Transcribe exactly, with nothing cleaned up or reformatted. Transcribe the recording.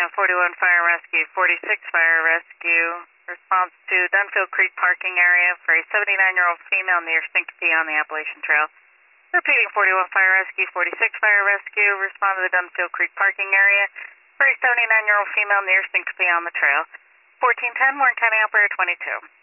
ten, forty-one Fire Rescue, forty-six Fire Rescue. Response to Dunfield Creek parking area for a seventy-nine-year-old female near Syncope on the Appalachian Trail. Repeating, forty-one Fire Rescue, forty-six Fire Rescue. Respond to the Dunfield Creek parking area for a seventy-nine-year-old female near Syncope on the trail. fourteen ten, Warren County Operator twenty-two.